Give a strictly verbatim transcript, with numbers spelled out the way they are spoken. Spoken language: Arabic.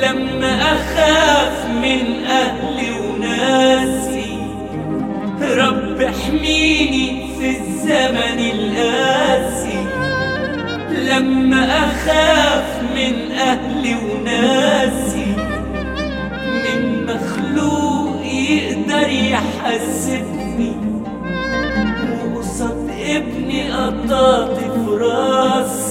لما أخاف من أهلي وناسي. رب احميني في الزمن القاسي، لما أخاف من أهلي وناسي، من مخلوق يقدر يحسبني، وقصاد ابني قطعت في راسي.